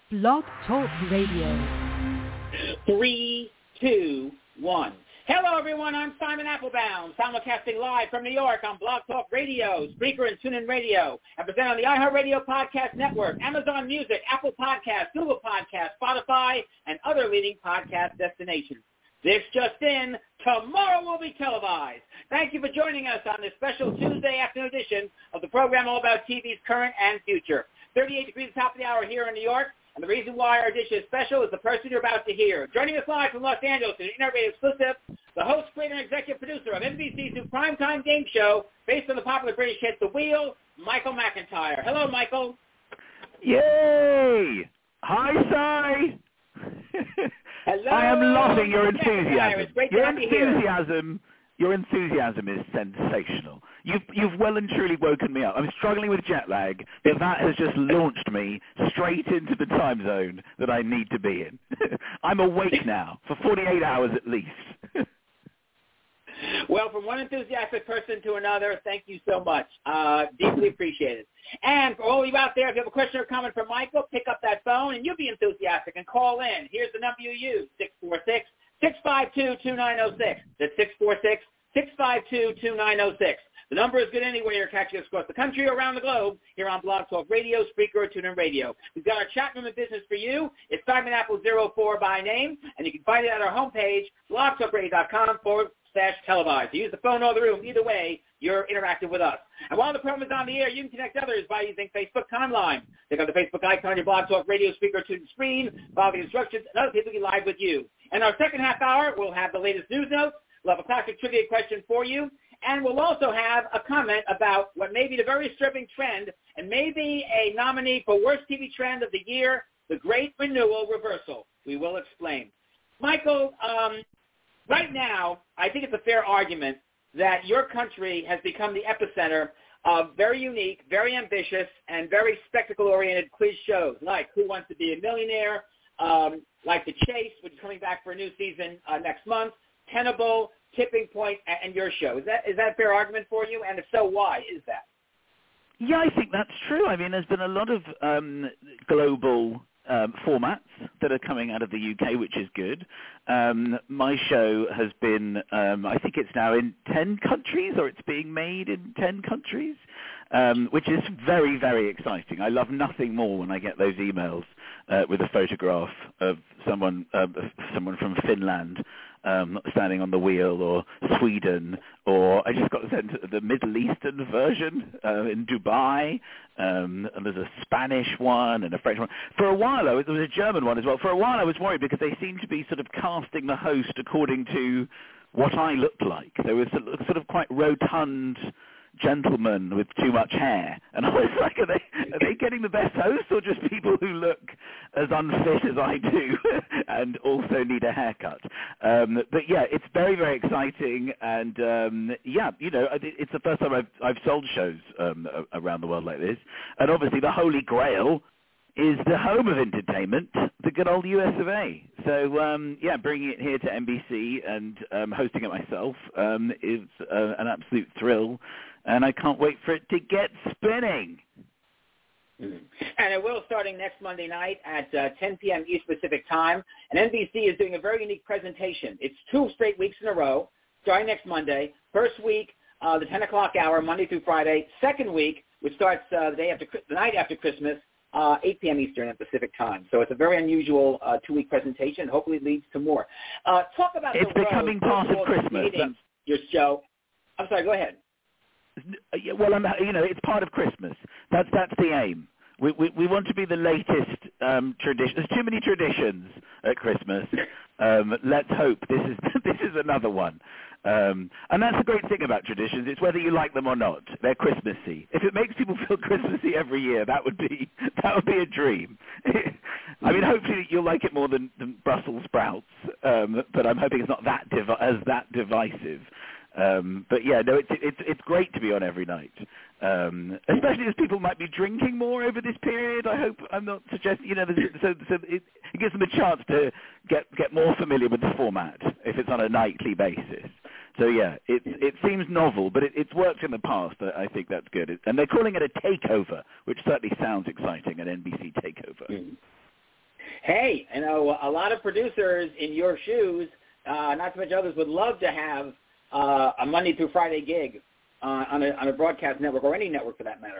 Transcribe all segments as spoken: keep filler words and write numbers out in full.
Blog Talk Radio. Three, two, one. Hello, everyone. I'm Simon Applebaum, simulcasting live from New York on Blog Talk Radio, Spreaker, and TuneIn Radio, and present on the iHeartRadio Podcast Network, Amazon Music, Apple Podcasts, Google Podcasts, Spotify, and other leading podcast destinations. This just in, tomorrow will be televised. Thank you for joining us on this special Tuesday afternoon edition of the program all about T V's current and future. thirty-eight degrees at the top of the hour here in New York. And the reason why our edition is special is the person you're about to hear. Joining us live from Los Angeles in an innovative exclusive, the host, creator, and executive producer of N B C's new primetime game show based on the popular British hit The Wheel, Michael McIntyre. Hello, Michael. Yay! Hi, Si. Hello. I am loving your enthusiasm. It's great to your have you here. enthusiasm, your enthusiasm is sensational. You've, you've well and truly woken me up. I'm struggling with jet lag, but that has just launched me straight into the time zone that I need to be in. I'm awake now for forty-eight hours at least. Well, from one enthusiastic person to another, thank you so much. Uh, deeply appreciated. And for all of you out there, if you have a question or comment for Michael, pick up that phone and you'll be enthusiastic and call in. Here's the number you use, six four six, six five two, two nine zero six. That's six four six, six five two, two nine zero six. The number is good anywhere you're catching us across the country or around the globe here on Blog Talk Radio, Spreaker, or TuneIn Radio. We've got our chat room of business for you. It's Simon Apple zero four by name, and you can find it at our homepage, blogtalkradio.com forward slash televised. You use the phone or the room. Either way, you're interactive with us. And while the program is on the air, you can connect others by using Facebook Timeline. Click on the Facebook icon on your Blog Talk Radio speaker to the screen, follow the instructions, and other people get live with you. In our second half hour, we'll have the latest news notes. We'll have a classic trivia question for you. And we'll also have a comment about what may be the very disturbing trend and maybe a nominee for worst T V trend of the year, the Great Renewal Reversal. We will explain. Michael, um, right now, I think it's a fair argument that your country has become the epicenter of very unique, very ambitious, and very spectacle-oriented quiz shows like Who Wants to Be a Millionaire, um, like The Chase, which is coming back for a new season uh, next month, Tenable, Tipping Point, and your show. Is that is that a fair argument for you? And if so, why is that? Yeah, I think that's true. I mean, there's been a lot of um, global um, formats that are coming out of the U K, which is good. Um, my show has been, um, I think it's now in ten countries, or it's being made in ten countries, um, which is very, very exciting. I love nothing more when I get those emails uh, with a photograph of someone, uh, someone from Finland Um, standing on the wheel, or Sweden, or I just got sent the Middle Eastern version uh, in Dubai, um, and there's a Spanish one and a French one. For a while, I was, there was a German one as well. For a while, I was worried because they seemed to be sort of casting the host according to what I looked like. There was a, sort of quite rotund gentleman with too much hair, and I was like, are they are they getting the best hosts, or just people who look as unfit as I do and also need a haircut? Um, but yeah, it's very, very exciting, and um, yeah, you know, it's the first time I've I've sold shows um, around the world like this, and obviously the Holy Grail is the home of entertainment, the good old U S of A. So, um, yeah, bringing it here to N B C and um, hosting it myself um, is uh, an absolute thrill, and I can't wait for it to get spinning. Mm-hmm. And it will starting next Monday night at uh, ten p.m. East Pacific Time. And N B C is doing a very unique presentation. It's two straight weeks in a row, starting next Monday. First week, uh, the ten o'clock hour, Monday through Friday. Second week, which starts uh, the day after the night after Christmas, uh, eight p.m. Eastern at Pacific Time. So it's a very unusual uh, two-week presentation. Hopefully it leads to more. Uh, talk about it's the becoming road, part of Christmas. Your show. I'm sorry, go ahead. Well, I'm, you know, it's part of Christmas. That's that's the aim. We we, we want to be the latest um, tradition. There's too many traditions at Christmas. Um, let's hope this is this is another one. Um, and that's the great thing about traditions. It's whether you like them or not. They're Christmassy. If it makes people feel Christmassy every year, that would be that would be a dream. I mean, hopefully you'll like it more than, than Brussels sprouts. Um, but I'm hoping it's not that div- as that divisive. Um, but yeah, no, it's it's it's great to be on every night, um, especially as people might be drinking more over this period. I hope I'm not suggesting, you know, so so it, it gives them a chance to get get more familiar with the format if it's on a nightly basis. So yeah, it it seems novel, but it, it's worked in the past. I think that's good, and they're calling it a takeover, which certainly sounds exciting, an N B C takeover. Mm. Hey, you know, a lot of producers in your shoes, uh, not to mention others, would love to have uh, a Monday through Friday gig uh, on, a, on a broadcast network or any network for that matter.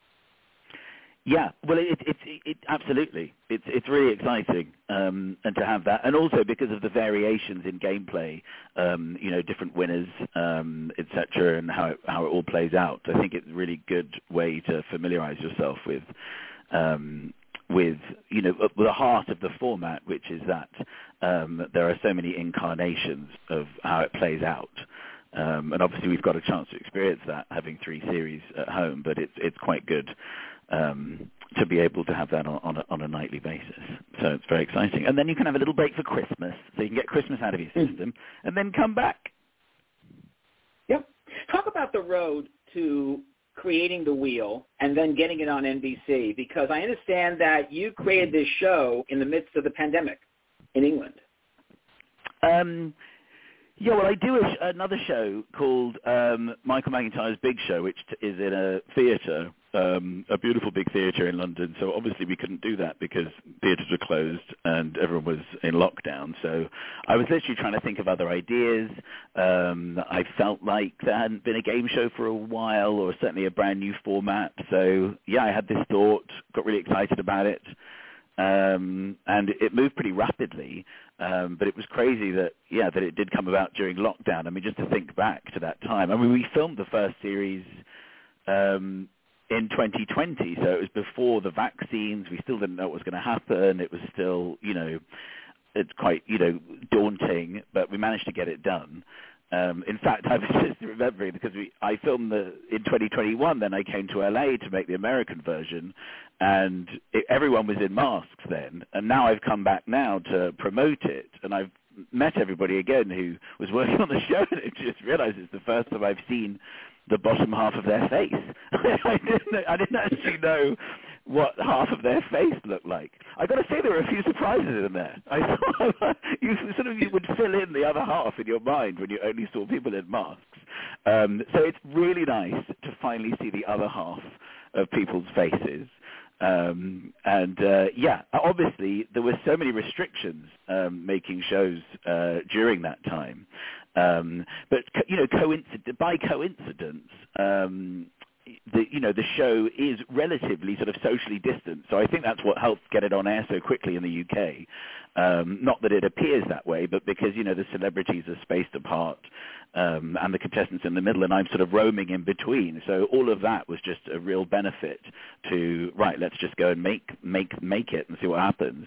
Yeah, well, it, it, it, it absolutely. It's it's really exciting, um, and to have that, and also because of the variations in gameplay, um, you know, different winners, um, et cetera, and how it, how it all plays out. I think it's a really good way to familiarize yourself with, um, with you know, the heart of the format, which is that um, there are so many incarnations of how it plays out. Um, and obviously, we've got a chance to experience that having three series at home, but it's it's quite good. Um, to be able to have that on, on, a, on a nightly basis. So it's very exciting. And then you can have a little break for Christmas, so you can get Christmas out of your system, and then come back. Yep. Talk about the road to creating the wheel and then getting it on N B C, because I understand that you created this show in the midst of the pandemic in England. Um, yeah, well, I do a sh- another show called um, Michael McIntyre's Big Show, which t- is in a theatre, um, a beautiful big theatre in London. So obviously we couldn't do that because theatres were closed and everyone was in lockdown. So I was literally trying to think of other ideas. Um, I felt like there hadn't been a game show for a while, or certainly a brand new format. So yeah, I had this thought, got really excited about it. Um, and it moved pretty rapidly, um, but it was crazy that, yeah, that it did come about during lockdown. I mean, just to think back to that time. I mean, we filmed the first series um, in twenty twenty, so it was before the vaccines. We still didn't know what was going to happen. It was still, you know, it's quite, you know, daunting, but we managed to get it done. Um, in fact, I was just remembering because we, I filmed the, in twenty twenty-one, then I came to L A to make the American version, and it, everyone was in masks then. And now I've come back now to promote it, and I've met everybody again who was working on the show, and I just realized it's the first time I've seen the bottom half of their face. I didn't, I didn't actually know what half of their face looked like. I got to say, there were a few surprises in there. I thought you sort of you would fill in the other half in your mind when you only saw people in masks. Um, so it's really nice to finally see the other half of people's faces. Um, and uh, yeah, obviously there were so many restrictions um, making shows uh, during that time. Um, but you know, coincident by coincidence. Um, The, you know, the show is relatively sort of socially distant, so I think that's what helped get it on air so quickly in the U K. Um, not that it appears that way, but because, you know, the celebrities are spaced apart um, and the contestants in the middle, and I'm sort of roaming in between. So all of that was just a real benefit to, right, let's just go and make make make it and see what happens.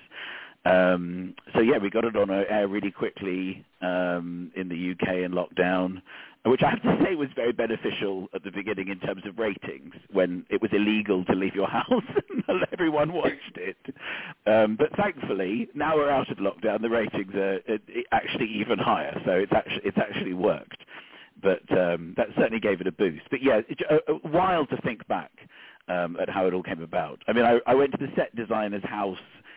Um, so yeah, we got it on air really quickly um, in the U K in lockdown, which I have to say was very beneficial at the beginning in terms of ratings, when it was illegal to leave your house and everyone watched it. Um, but thankfully, now we're out of lockdown, the ratings are actually even higher, so it's actually, it's actually worked. But um, that certainly gave it a boost. But yeah, it's a, a while to think back um, at how it all came about. I mean, I, I went to the set designer's house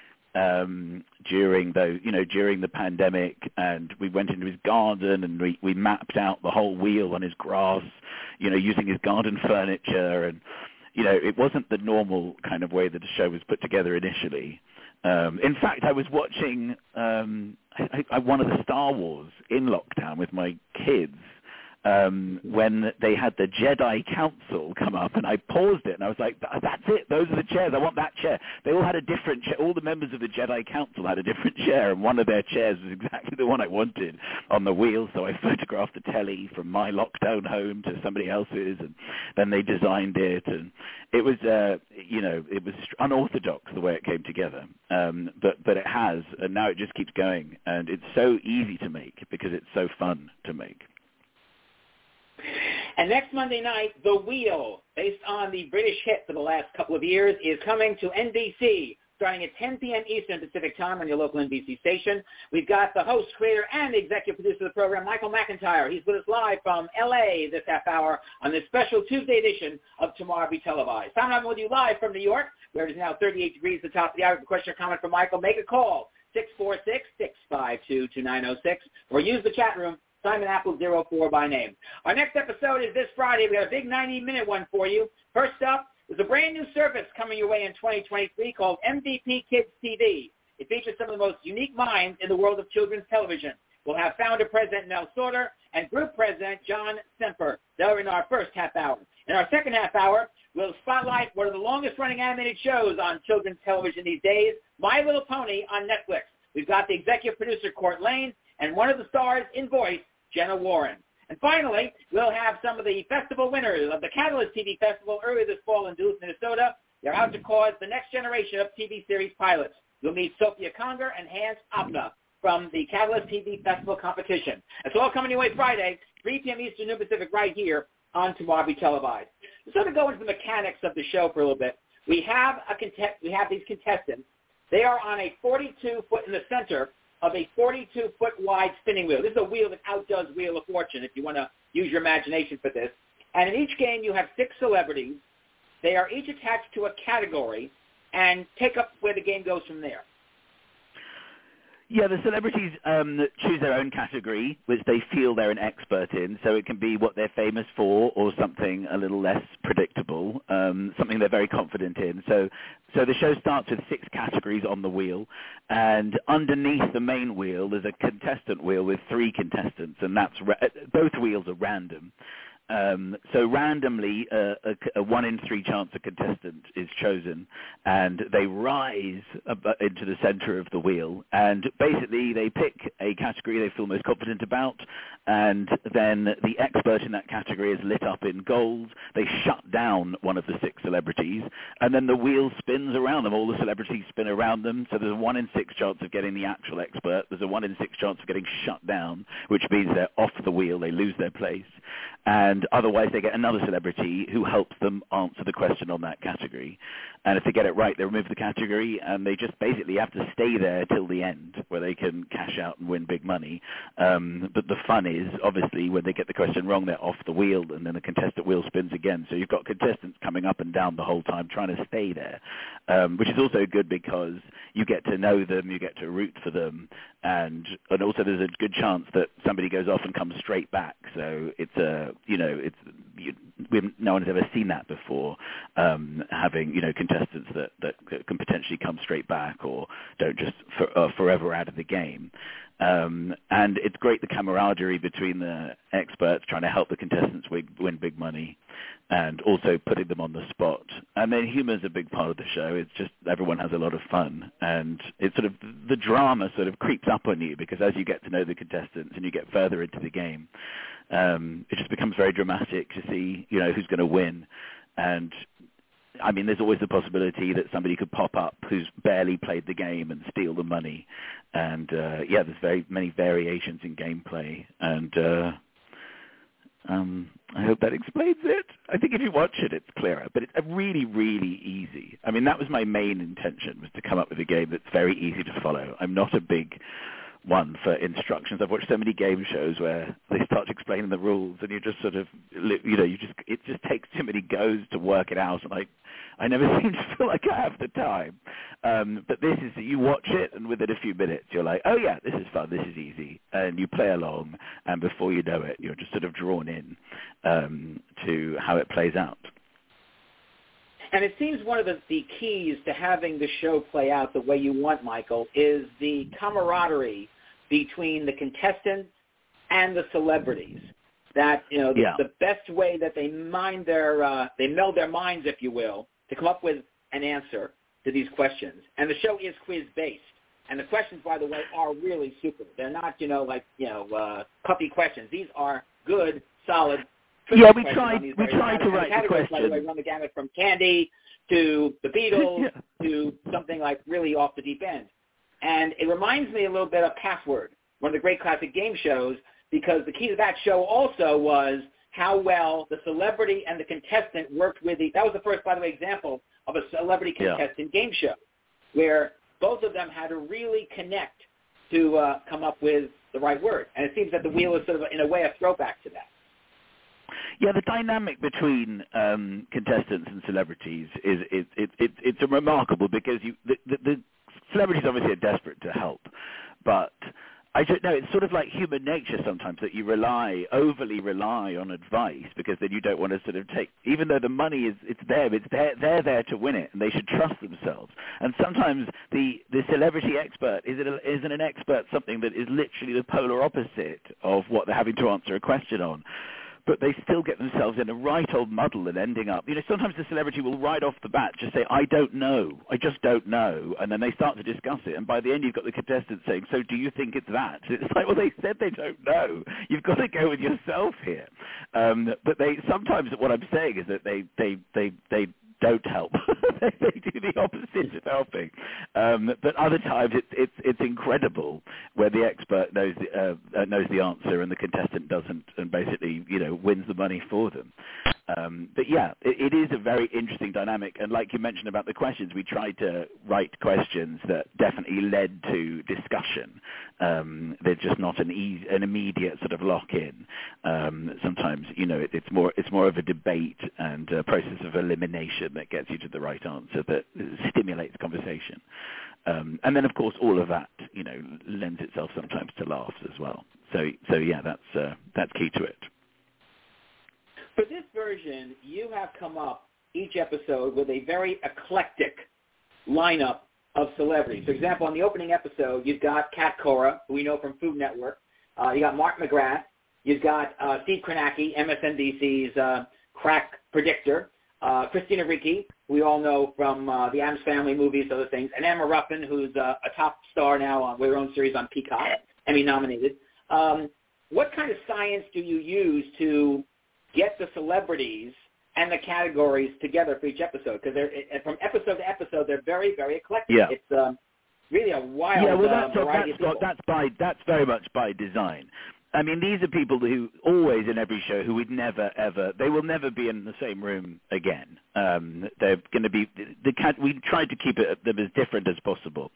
Um, during the, you know, during the pandemic, and we went into his garden and we, we mapped out the whole wheel on his grass, you know, using his garden furniture, and, you know, it wasn't the normal kind of way that the show was put together initially. Um, in fact, I was watching um, I, I, one of the Star Wars in lockdown with my kids, Um, when they had the Jedi Council come up, and I paused it, and I was like, that's it, those are the chairs, I want that chair. They all had a different chair, all the members of the Jedi Council had a different chair, and one of their chairs was exactly the one I wanted on the wheel, so I photographed the telly from my lockdown home to somebody else's, and then they designed it, and it was, uh, you know, it was unorthodox the way it came together, um, but, but it has, and now it just keeps going, and it's so easy to make because it's so fun to make. And next Monday night, The Wheel, based on the British hit for the last couple of years, is coming to N B C starting at ten p.m. Eastern Pacific Time on your local N B C station. We've got the host, creator, and the executive producer of the program, Michael McIntyre. He's with us live from L A this half hour on this special Tuesday edition of Tomorrow Be Televised. Tom, I'm with you live from New York, where it is now thirty-eight degrees at the top of the hour. A question or comment from Michael, make a call, six four six, six five two, two nine zero six, or use the chat room, Simon Apple zero four by name. Our next episode is this Friday. We got a big ninety-minute one for you. First up, there's a brand new service coming your way in twenty twenty-three called M V P Kids T V. It features some of the most unique minds in the world of children's television. We'll have founder President Nell Sauter and Group President John Semper. They're in our first half hour. In our second half hour, we'll spotlight one of the longest-running animated shows on children's television these days, My Little Pony on Netflix. We've got the executive producer, Court Lane, and one of the stars in voice, Jenna Warren. And finally, we'll have some of the festival winners of the Catalyst T V Festival earlier this fall in Duluth, Minnesota. They're out to cause the next generation of T V series pilots. You'll meet Sophia Conger and Hans Opna from the Catalyst T V Festival competition. It's all coming your way Friday, three p.m. Eastern, Noon Pacific, right here on Tomorrow Be Televised. To sort of go into the mechanics of the show for a little bit, we have a contest- we have these contestants. They are on a forty-two foot in the center of a forty-two foot wide spinning wheel. This is a wheel that outdoes Wheel of Fortune, if you want to use your imagination for this. And in each game, you have six celebrities. They are each attached to a category and take up where the game goes from there. Yeah, the celebrities um, choose their own category, which they feel they're an expert in. So it can be what they're famous for or something a little less predictable, um, something they're very confident in. So so the show starts with six categories on the wheel. And underneath the main wheel, there's a contestant wheel with three contestants. And that's ra- both wheels are random. Um, so randomly, uh, a, a one in three chance a contestant is chosen, and they rise ab- into the center of the wheel. And basically, they pick a category they feel most confident about, and then the expert in that category is lit up in gold. They shut down one of the six celebrities, and then the wheel spins around them. All the celebrities spin around them. So there's a one in six chance of getting the actual expert. There's a one in six chance of getting shut down, which means they're off the wheel. They lose their place. And otherwise they get another celebrity who helps them answer the question on that category. And if they get it right, they remove the category, and they just basically have to stay there till the end, where they can cash out and win big money. Um, but the fun is, obviously, when they get the question wrong, they're off the wheel, and then the contestant wheel spins again. So you've got contestants coming up and down the whole time trying to stay there, um, which is also good because you get to know them, you get to root for them, and and also there's a good chance that somebody goes off and comes straight back. So it's a you know it's you, we no one has ever seen that before. Um, having you know contestants that, that can potentially come straight back or don't just for, uh, forever out of the game. Um, and it's great the camaraderie between the experts trying to help the contestants win, win big money, and also putting them on the spot. And then humor is a big part of the show. It's just everyone has a lot of fun, and it's sort of the drama sort of creeps up on you because as you get to know the contestants and you get further into the game, um, it just becomes very dramatic to see you know who's going to win. And I mean, there's always the possibility that somebody could pop up who's barely played the game and steal the money. And, uh, yeah, there's very many variations in gameplay. And uh, um, I hope that explains it. I think if you watch it, it's clearer. But it's really, really easy. I mean, that was my main intention, was to come up with a game that's very easy to follow. I'm not a big one for instructions. I've watched so many game shows where they start explaining the rules and you just sort of, you know, you just, it just takes too many goes to work it out. And I, I never seem to feel like I have the time. Um, but this is, you watch it and within a few minutes you're like, oh yeah, this is fun, this is easy. And you play along and before you know it, you're just sort of drawn in um, to how it plays out. And it seems one of the, the keys to having the show play out the way you want, Michael, is the camaraderie between the contestants and the celebrities. That, you know, the, yeah. the best way that they mind their, uh, they meld their minds, if you will, to come up with an answer to these questions. And the show is quiz-based. And the questions, by the way, are really super. They're not, you know, like, you know, uh, puppy questions. These are good, solid Yeah, we tried. We tried to write the question. By the way, run the gamut from Candy to the Beatles yeah. to something like really off the deep end. And it reminds me a little bit of Password, one of the great classic game shows, because the key to that show also was how well the celebrity and the contestant worked with the. That was the first, by the way, example of a celebrity contestant yeah. game show, where both of them had to really connect to uh, come up with the right word. And it seems that the wheel is sort of, in a way, a throwback to that. Yeah, the dynamic between um, contestants and celebrities is it, it, it, it's a remarkable because you the, the, the celebrities obviously are desperate to help, but I don't know. It's sort of like human nature sometimes that you rely, overly rely on advice because then you don't want to sort of take, even though the money is, it's there, it's there, they're there to win it and they should trust themselves. And sometimes the, the celebrity expert is it a, isn't an expert something that is literally the polar opposite of what they're having to answer a question on. But they still get themselves in a right old muddle and ending up, you know, sometimes the celebrity will right off the bat just say, I don't know, I just don't know, and then they start to discuss it, and by the end you've got the contestant saying, so do you think it's that? It's like, well, they said they don't know. You've got to go with yourself here. Um, but they sometimes what I'm saying is that they, they, they, they don't help. they, they do the opposite of helping. Um, but other times it's, it's, it's incredible where the expert knows the, uh, knows the answer and the contestant doesn't, and basically, you know, wins the money for them. Um, but yeah, it, it is a very interesting dynamic. And like you mentioned about the questions, we tried to write questions that definitely led to discussion. Um, they're just not an easy, an immediate sort of lock-in. Um, sometimes, you know, it, it's more it's more of a debate and a process of elimination that gets you to the right answer that stimulates conversation. Um, and then, of course, all of that, you know, lends itself sometimes to laughs as well. So, so yeah, that's uh, that's key to it. For this version, you have come up each episode with a very eclectic lineup of celebrities. For example, on the opening episode, you've got Kat Cora, who we know from Food Network. Uh, you got Mark McGrath. You've got uh, Steve Kornacki, M S N B C's uh, crack predictor. Uh, Christina Ricci, who we all know from uh, the Addams Family movies, other things. And Emma Ruffin, who's uh, a top star now on, with her own series on Peacock, Emmy nominated. Um, what kind of science do you use to get the celebrities and the categories together for each episode? Because they're from episode to episode, they're very, very eclectic. Yeah. It's um, really a wild yeah, well, that's, uh, variety that's, of people. that's by that's very much by design. I mean, these are people who always in every show who would never, ever, they will never be in the same room again. Um, they're going to be, the cat, we tried to keep it, them as different as possible.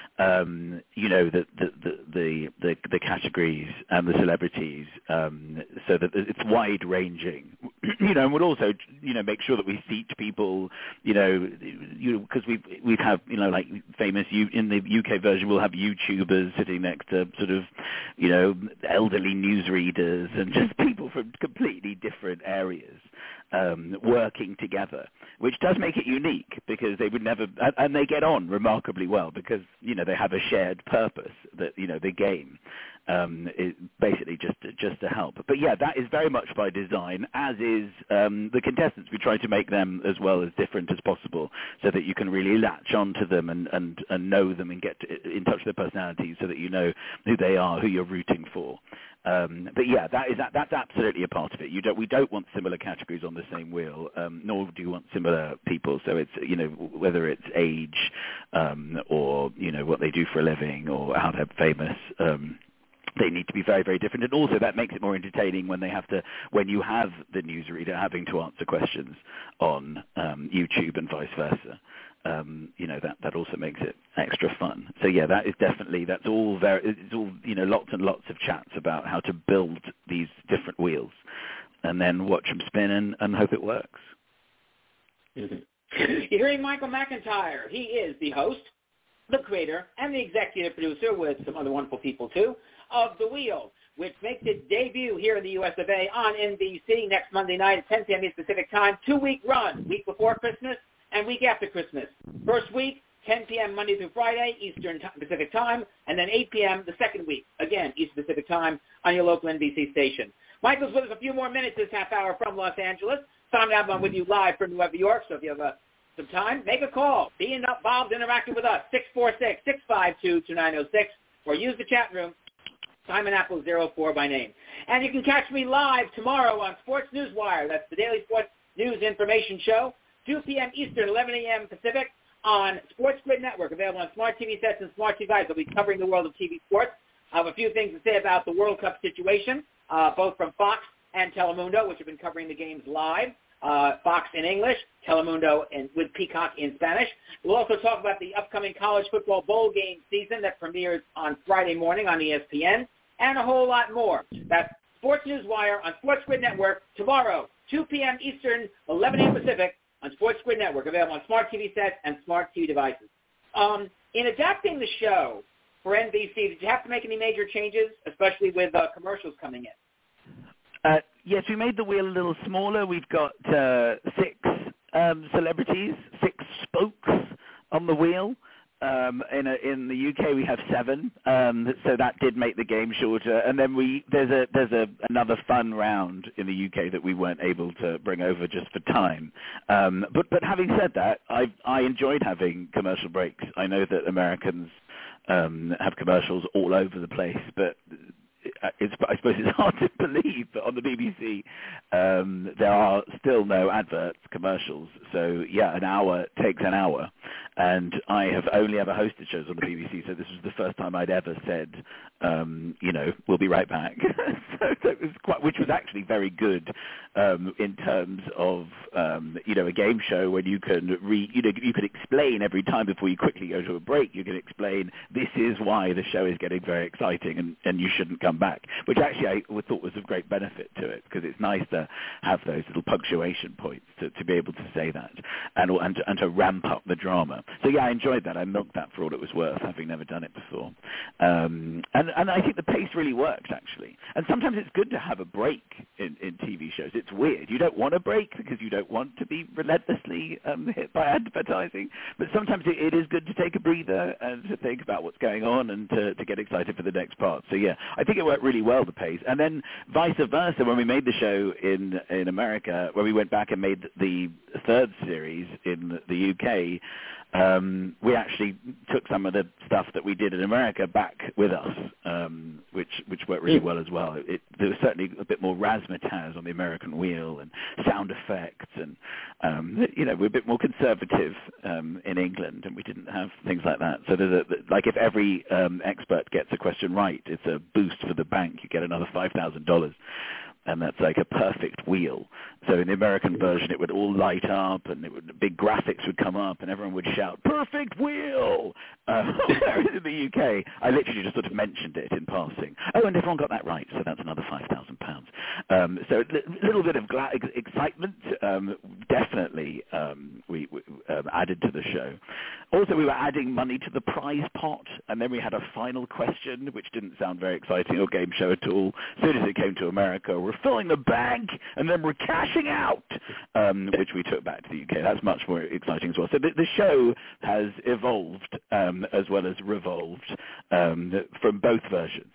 Um, you know, the, the, the, the, the categories and the celebrities, um, so that it's wide ranging, you know, and we'll also, you know, make sure that we seat people, you know, you know, because we've, we've have, you know, like famous, in the U K version, we'll have YouTubers sitting next to sort of, you know, elderly newsreaders and just people from completely different areas um, working together, which does make it unique because they would never, and they get on remarkably well because, you know, they have a shared purpose that, you know, the game um, is basically just to, just to help. But yeah, that is very much by design, as is um, the contestants. We try to make them as well as different as possible so that you can really latch onto them and, and, and know them and get to, in touch with their personalities so that you know who they are, who you're rooting for. Um, but yeah, that is that's absolutely a part of it. You don't, we don't want similar categories on the same wheel, um, nor do you want similar people. So it's, you know, whether it's age um, or, you know, what they do for a living or how they're famous. Um, they need to be very, very different. And also that makes it more entertaining when they have to, when you have the newsreader having to answer questions on um, YouTube and vice versa. Um, you know, that, that also makes it extra fun. So yeah, that is definitely, that's all very, it's all, you know, lots and lots of chats about how to build these different wheels and then watch them spin and, and hope it works. Mm-hmm. You're hearing Michael McIntyre. He is the host, the creator, and the executive producer with some other wonderful people too, of The Wheel, which makes its debut here in the U S of A on N B C next Monday night at ten p.m. Eastern Pacific Time, two-week run, week before Christmas and week after Christmas. First week, ten p.m. Monday through Friday, Eastern Pacific Time, and then eight p.m. the second week, again, Eastern Pacific Time on your local N B C station. Michael's with us a few more minutes this half hour from Los Angeles. Tom and I'm with you live from New York, so if you have uh, some time, make a call. Be involved, interacting with us, six four six, six five two, two nine zero six, or use the chat room, Simon Apple zero four by name. And you can catch me live tomorrow on Sports Newswire. That's the daily sports news information show, two p.m. Eastern, eleven a.m. Pacific, on Sports Grid Network, available on smart T V sets and smart T V guides. I'll be covering the world of T V sports. I have a few things to say about the World Cup situation, uh, both from Fox and Telemundo, which have been covering the games live. Uh, Fox in English, Telemundo in, with Peacock in Spanish. We'll also talk about the upcoming college football bowl game season that premieres on Friday morning on E S P N, and a whole lot more. That's Sports Newswire on Sports Grid Network tomorrow, two p.m. Eastern, eleven a.m. Pacific, on Sports Grid Network, available on smart T V sets and smart T V devices. Um, in adapting the show for N B C, did you have to make any major changes, especially with uh, commercials coming in? Uh, yes, we made the wheel a little smaller. We've got uh, six um, celebrities, six spokes on the wheel. Um, in, a, in the U K, we have seven, um, so that did make the game shorter. And then we there's a there's a another fun round in the U K that we weren't able to bring over just for time. Um, but but having said that, I I enjoyed having commercial breaks. I know that Americans um, have commercials all over the place, but it's, I suppose it's hard to believe, but on the B B C um, there are still no adverts, commercials. So yeah, an hour takes an hour, and I have only ever hosted shows on the B B C. So this was the first time I'd ever said, um, you know, we'll be right back. so that was quite, which was actually very good um, in terms of um, you know, a game show when you can re, you know you can explain every time before you quickly go to a break. You can explain this is why the show is getting very exciting, and, and you shouldn't come back, which actually I thought was of great benefit to it, because it's nice to have those little punctuation points to, to be able to say that and, and, to, and to ramp up the drama. So yeah, I enjoyed that. I milked that for all it was worth, having never done it before. Um, and, and I think the pace really worked, actually. And sometimes it's good to have a break in, in T V shows. It's weird. You don't want a break because you don't want to be relentlessly um, hit by advertising, but sometimes it, it is good to take a breather and to think about what's going on and to, to get excited for the next part. So yeah, I think it worked really well, the pace. And then vice versa, when we made the show in in America, when we went back and made the third series in the U K, um, we actually took some of the stuff that we did in America back with us, um, which which worked really well as well. It, there was certainly a bit more razzmatazz on the American wheel and sound effects, and um, you know, we're a bit more conservative um, in England, and we didn't have things like that. So there's a, like if every um, expert gets a question right, it's a boost for the bank. You get another five thousand dollars. And that's like a perfect wheel. So in the American version, it would all light up, and it would, big graphics would come up, and everyone would shout, "Perfect wheel!" Uh, whereas in the U K, I literally just sort of mentioned it in passing. Oh, and everyone got that right, so that's another five thousand pounds. Um, so a little bit of gla- ex- excitement, um, definitely um, we, we um, added to the show. Also, we were adding money to the prize pot, and then we had a final question, which didn't sound very exciting or game show at all. As soon as it came to America, we're filling the bank, and then we're cashing out, um, which we took back to the U K. That's much more exciting as well. So the, the show has evolved um, as well as revolved um, from both versions.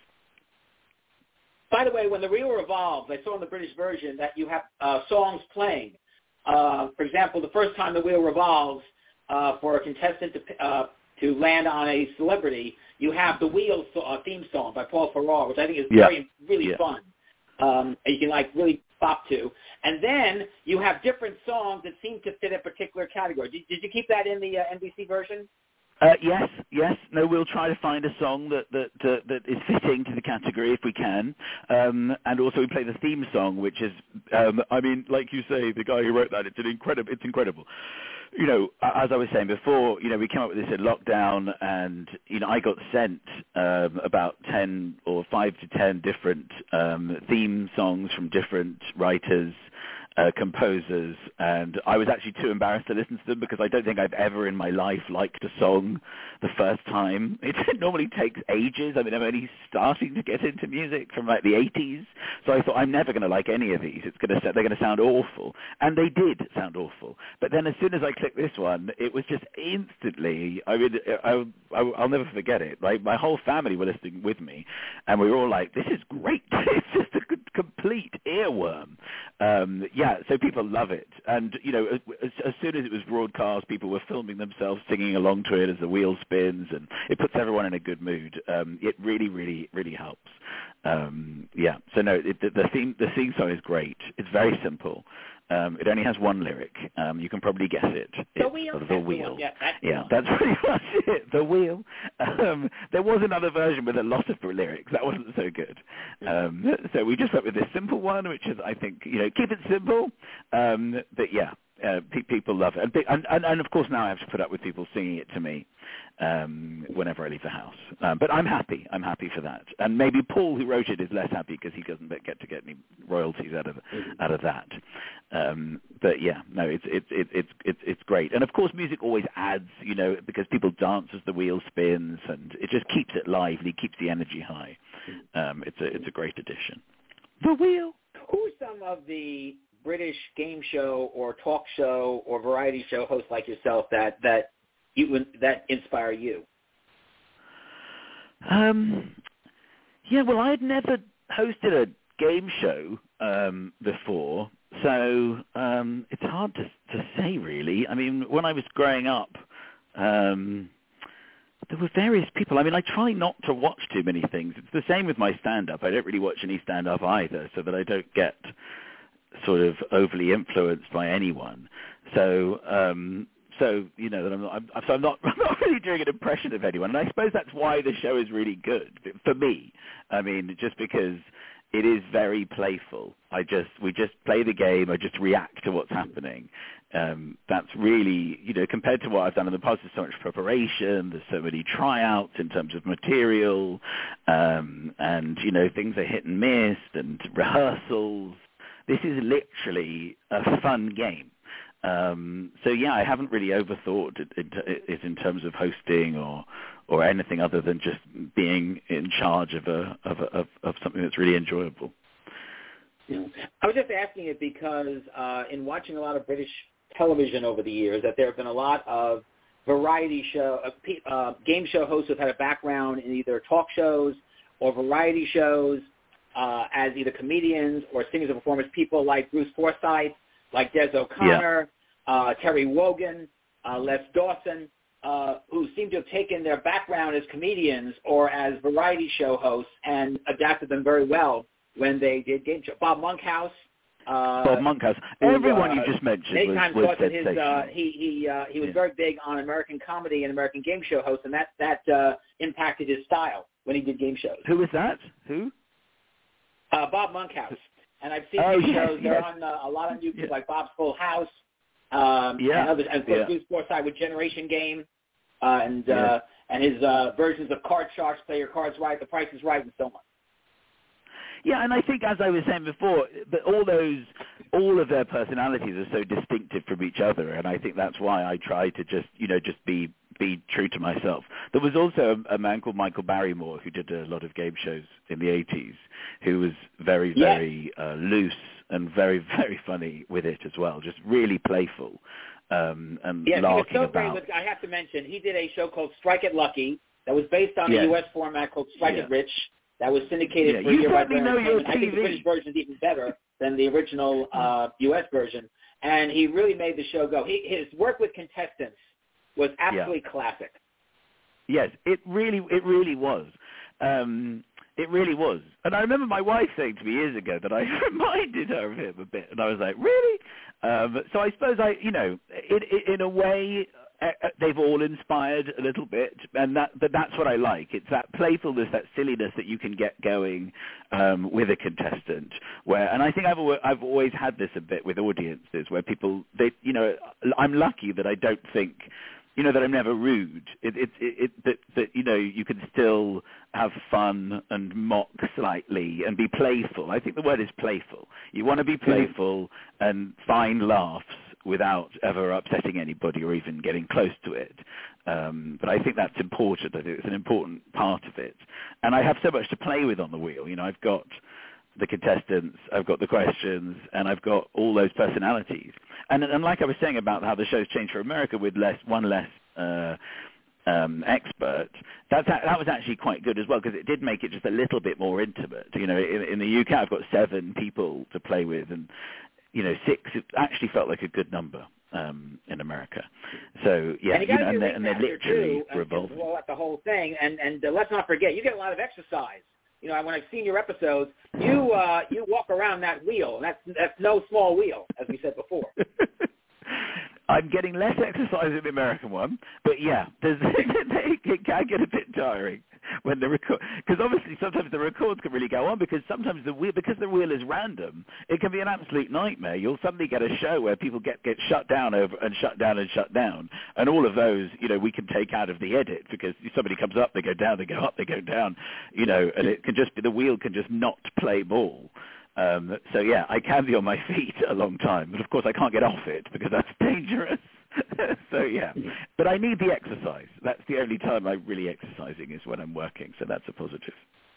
By the way, when the wheel revolves, I saw in the British version that you have uh, songs playing. Uh, for example, the first time the wheel revolves, uh, for a contestant to uh, to land on a celebrity, you have the Wheel so- uh, theme song by Paul Farrar, which I think is yeah. very really yeah. fun. Um, and you can like really bop to. And then you have different songs that seem to fit a particular category. Did, did you keep that in the uh, N B C version? Uh, yes, yes. No, we'll try to find a song that that uh, that is fitting to the category if we can. Um, and also we play the theme song, which is, um, I mean, like you say, the guy who wrote that, it's an incredible, it's incredible. You know, as I was saying before, you know, we came up with this in lockdown, and, you know, I got sent um, about ten or five to ten different um, theme songs from different writers, uh, composers, and I was actually too embarrassed to listen to them because I don't think I've ever in my life liked a song the first time. It normally takes ages. I mean, I'm only starting to get into music from like the eighties, so I thought I'm never going to like any of these. It's going to they're going to sound awful, and they did sound awful. But then as soon as I clicked this one, it was just instantly. I mean, I, I, I'll never forget it. Like my whole family were listening with me, and we were all like, "This is great! It's just a good, complete earworm." Um, yeah, so people love it, and you know, as, as soon as it was broadcast, people were filming themselves singing along to it as the wheel spins, and it puts everyone in a good mood. Um, it really, really, really helps. Um, yeah, so no, it, the, the theme, the theme song is great. It's very simple. Um, it only has one lyric. Um, you can probably guess it. The it's wheel. The That's wheel. The one. Yeah, that's, yeah, that's pretty much it. The wheel. Um, there was another version with a lot of lyrics. That wasn't so good. Um, so we just went with this simple one, which is, I think, you know, keep it simple. Um, but yeah, uh, pe- people love it, and, pe- and, and and of course now I have to put up with people singing it to me um, whenever I leave the house. Um, but I'm happy. I'm happy for that. And maybe Paul, who wrote it, is less happy because he doesn't get to get any royalties out of out of that. Um, but yeah, no, it's it's it's it's it's it's great. And of course, music always adds, you know, because people dance as the wheel spins, and it just keeps it lively, keeps the energy high. Um, it's a it's a great addition. The wheel. Who are some of the British game show or talk show or variety show hosts like yourself that that you that inspire you? Um, yeah, well, I had never hosted a game show um, before, so um, it's hard to to say really. I mean, when I was growing up, um, there were various people. I mean, I try not to watch too many things. It's the same with my stand-up. I don't really watch any stand-up either, so that I don't get sort of overly influenced by anyone. So, um, so you know, that I'm, I'm, so I'm not, I'm not really doing an impression of anyone. And I suppose that's why the show is really good for me. I mean, just because it is very playful. I just, we just play the game. I just react to what's happening. Um, that's really, you know, compared to what I've done in the past, there's so much preparation, there's so many tryouts in terms of material, um, and, you know, things are hit and miss, and rehearsals. This is literally a fun game. Um, so, yeah, I haven't really overthought it, it, it in terms of hosting or or anything other than just being in charge of a of, a, of, of something that's really enjoyable. Yeah. I was just asking it because uh, in watching a lot of British television over the years, that there have been a lot of variety show, uh, uh, game show hosts who've had a background in either talk shows or variety shows uh, as either comedians or singers or performers. People like Bruce Forsyth, like Des O'Connor, yeah. uh, Terry Wogan, uh, Les Dawson, uh, who seem to have taken their background as comedians or as variety show hosts and adapted them very well when they did game show. Bob Monkhouse. Uh, Bob Monkhouse. who, Everyone uh, you just mentioned many was, times was thought that his, sensational. uh, he he uh, he was yeah. very big on American comedy and American game show hosts, and that that uh, impacted his style when he did game shows. Who was that? Who? Uh, Bob Monkhouse. And I've seen oh, his yes, shows. They're yes. on uh, a lot on YouTube, yeah. like Bob's Full House, um, yeah. and others. And of course, yeah. Bruce Forsyth with Generation Game, uh, and yeah. uh, and his uh, versions of Card Sharks, Play Your Cards Right, The Price is Right, and so on. Yeah, and I think, as I was saying before, that all those, all of their personalities are so distinctive from each other, and I think that's why I try to just, you know, just be be true to myself. There was also a, a man called Michael Barrymore who did a lot of game shows in the eighties, who was very, yes. very uh, loose and very, very funny with it as well, just really playful um, and yes, larking he was so about. great with, I have to mention, he did a show called Strike It Lucky that was based on yes. a U S format called Strike yeah. It Rich. That was syndicated yeah. for a you year by certainly know Brand your Entertainment. I think the British version is even better than the original uh, U S version. And he really made the show go. He, his work with contestants was absolutely yeah. classic. Yes, it really, it really was. Um, it really was. And I remember my wife saying to me years ago that I reminded her of him a bit, and I was like, really? Um, so I suppose I, you know, in, in a way, uh, they've all inspired a little bit, and that, but that's what I like. It's that playfulness, that silliness that you can get going um, with a contestant. Where, and I think I've always, I've always had this a bit with audiences, where people, they, you know, I'm lucky that I don't think. You know, that I'm never rude. It, it, it, it, that, that, you know, you can still have fun and mock slightly and be playful. I think the word is playful. You want to be playful and find laughs without ever upsetting anybody or even getting close to it. Um, but I think that's important. I think it's an important part of it. And I have so much to play with on the wheel. You know, I've got the contestants, I've got the questions, and I've got all those personalities. And, and like I was saying about how the show's changed for America with less one less uh, um, expert, that's, that was actually quite good as well, because it did make it just a little bit more intimate. You know, in, in the U K, I've got seven people to play with, and you know, six it actually felt like a good number um, in America. So yeah, and you, you know, and they're, and they're literally too, revolving. And, and the whole thing, and and uh, let's not forget, you get a lot of exercise. You know, when I've seen your episodes, you uh, you walk around that wheel, and that's that's no small wheel, as we said before. I'm getting less exercise in the American one, but yeah, there's, it can get a bit tiring. when the record, because obviously sometimes the records can really go on because sometimes the wheel, because the wheel is random, it can be an absolute nightmare. You'll suddenly get a show where people get, get shut down over and shut down and shut down, and all of those, you know, we can take out of the edit because somebody comes up, they go down, they go up, they go down, you know, and it can just be, the wheel can just not play ball. Um, so yeah, I can be on my feet a long time, but of course I can't get off it because that's dangerous. So yeah, but I need the exercise. That's the only time I'm really exercising is when I'm working, so that's a positive.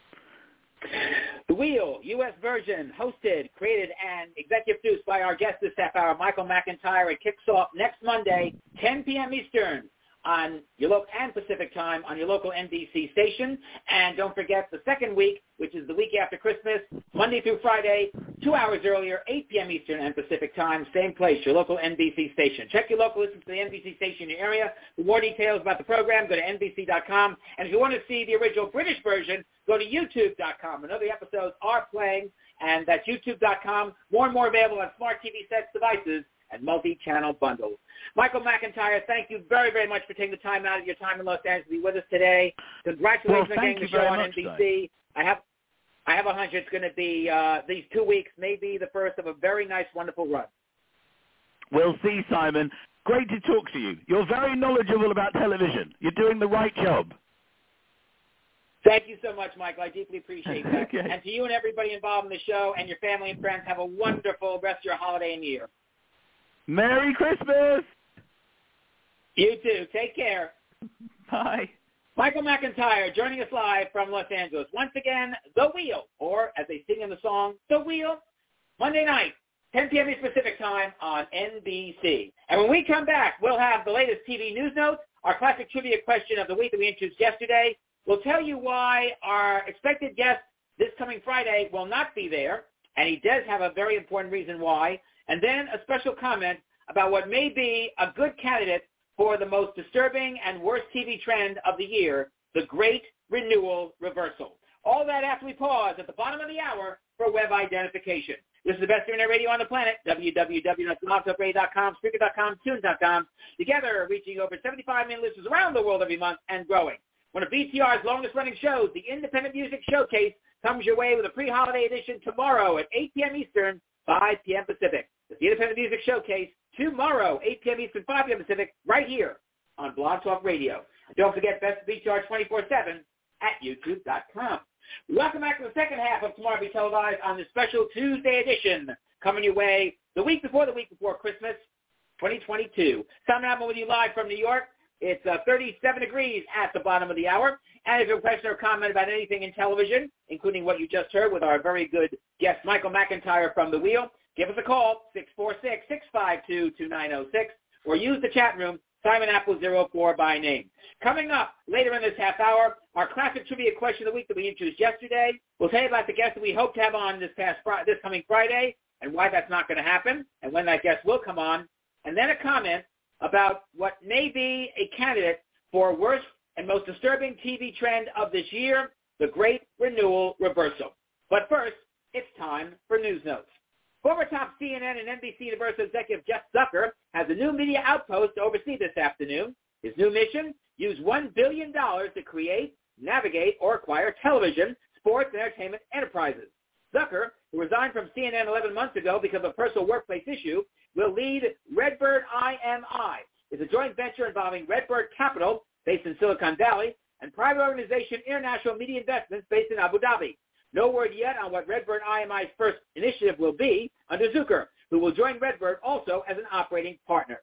The Wheel, U S version, hosted, created, and executive produced by our guest this half hour, Michael McIntyre. It kicks off next Monday, ten p.m. Eastern, on your local and Pacific time on your local N B C station. And don't forget the second week, which is the week after Christmas, Monday through Friday, two hours earlier, eight p.m. Eastern and Pacific time, same place, your local N B C station. Check your local, listen to the N B C station in your area. For more details about the program, go to N B C dot com. And if you want to see the original British version, go to YouTube dot com. Another episodes are playing, and that's YouTube dot com. More and more available on smart T V sets, devices, and multi-channel bundles. Michael McIntyre, thank you very, very much for taking the time out of your time in Los Angeles to be with us today. Congratulations well, on getting the show on N B C. I have I have a hunch it's going to be, uh, these two weeks may be the first of a very nice, wonderful run. We'll see, Simon. Great to talk to you. You're very knowledgeable about television. You're doing the right job. Thank you so much, Michael. I deeply appreciate that. Okay. And to you and everybody involved in the show and your family and friends, have a wonderful rest of your holiday and year. Merry Christmas! You too. Take care. Bye. Michael McIntyre joining us live from Los Angeles. Once again, The Wheel, or as they sing in the song, The Wheel, Monday night, ten p.m. Eastern Pacific time on N B C. And when we come back, we'll have the latest T V news notes, our classic trivia question of the week that we introduced yesterday. We'll tell you why our expected guest this coming Friday will not be there, and he does have a very important reason why. And then a special comment about what may be a good candidate for the most disturbing and worst T V trend of the year, the Great Renewal Reversal. All that after we pause at the bottom of the hour for web identification. This is the best internet radio on the planet, w w w dot blog talk radio dot com, Spreaker dot com, Tunes dot com. Together, reaching over seventy-five million listeners around the world every month and growing. One of V T R's longest-running shows, the Independent Music Showcase, comes your way with a pre-holiday edition tomorrow at eight p.m. Eastern, five p.m. Pacific. It's the Independent Music Showcase tomorrow, eight p.m. Eastern, five p.m. Pacific, right here on Blog Talk Radio. And don't forget Best of V T R twenty-four seven at YouTube dot com. Welcome back to the second half of Tomorrow Be Televised on this special Tuesday edition, coming your way the week before the week before Christmas, twenty twenty-two. Simon Abel with you live from New York. It's uh, thirty-seven degrees at the bottom of the hour. And if you have a question or comment about anything in television, including what you just heard with our very good guest, Michael McIntyre from The Wheel, give us a call, six four six, six five two, two nine zero six, or use the chat room, Simon Apple zero four by name. Coming up later in this half hour, our classic trivia question of the week that we introduced yesterday. We'll tell you about the guest that we hope to have on this past fr- this coming Friday and why that's not going to happen and when that guest will come on. And then a comment about what may be a candidate for worst and most disturbing T V trend of this year, the Great Renewal Reversal. But first, it's time for news notes. Former top C N N and N B C Universal executive Jeff Zucker has a new media outpost to oversee this afternoon. His new mission, use one billion dollars to create, navigate, or acquire television, sports, and entertainment enterprises. Zucker, who resigned from C N N eleven months ago because of a personal workplace issue, will lead Redbird I M I. It's a joint venture involving Redbird Capital, based in Silicon Valley, and private organization International Media Investments, based in Abu Dhabi. No word yet on what Redbird I M I's first initiative will be under Zucker, who will join Redbird also as an operating partner.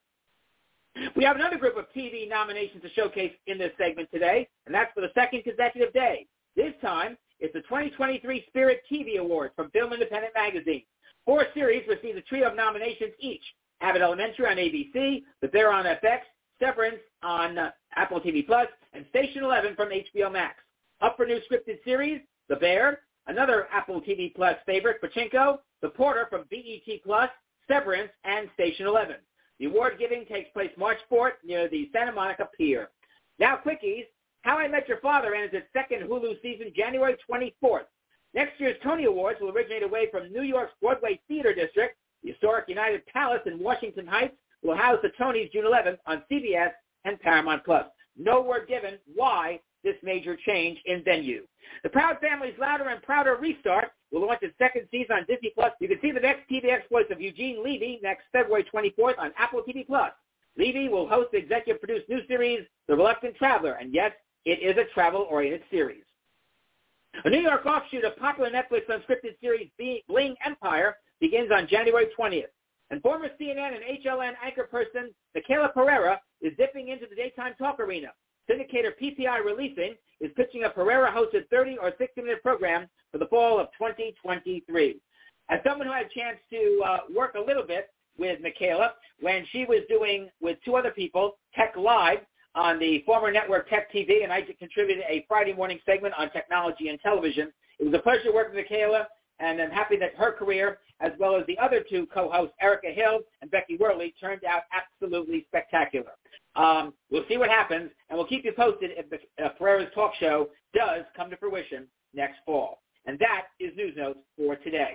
We have another group of T V nominations to showcase in this segment today, and that's for the second consecutive day. This time, it's the twenty twenty-three Spirit T V Awards from Film Independent Magazine. Four series received a trio of nominations each: Abbott Elementary on A B C, The Bear on F X, Severance on uh, Apple T V Plus, and Station eleven from H B O Max. Up for new scripted series, The Bear, another Apple T V Plus favorite, Pachinko, The Porter from B E T Plus, Severance, and Station eleven. The award giving takes place March fourth near the Santa Monica Pier. Now, quickies. How I Met Your Father ends its second Hulu season January twenty-fourth. Next year's Tony Awards will originate away from New York's Broadway Theater District. The historic United Palace in Washington Heights will house the Tonys June eleventh on C B S and Paramount Plus. No word given why this major change in venue. The Proud Family's Louder and Prouder Restart will launch its second season on Disney Plus. You can see the next T V exploits of Eugene Levy next February twenty-fourth on Apple T V Plus. Levy will host the executive-produced new series, The Reluctant Traveler, and yes, it is a travel-oriented series. A New York offshoot of popular Netflix unscripted series Bling Empire begins on January twentieth. And former C N N and H L N anchor person Michaela Pereira is dipping into the daytime talk arena. Syndicator P P I Releasing is pitching a Pereira-hosted thirty or sixty-minute program for the fall of twenty twenty-three. As someone who had a chance to uh, work a little bit with Michaela when she was doing, with two other people, Tech Live on the former network Tech T V, and I contributed a Friday morning segment on technology and television. It was a pleasure working with Michaela, and I'm happy that her career, as well as the other two co-hosts, Erica Hill and Becky Worley, turned out absolutely spectacular. Um, we'll see what happens, and we'll keep you posted if the uh, Pereira's talk show does come to fruition next fall. And that is News Notes for today.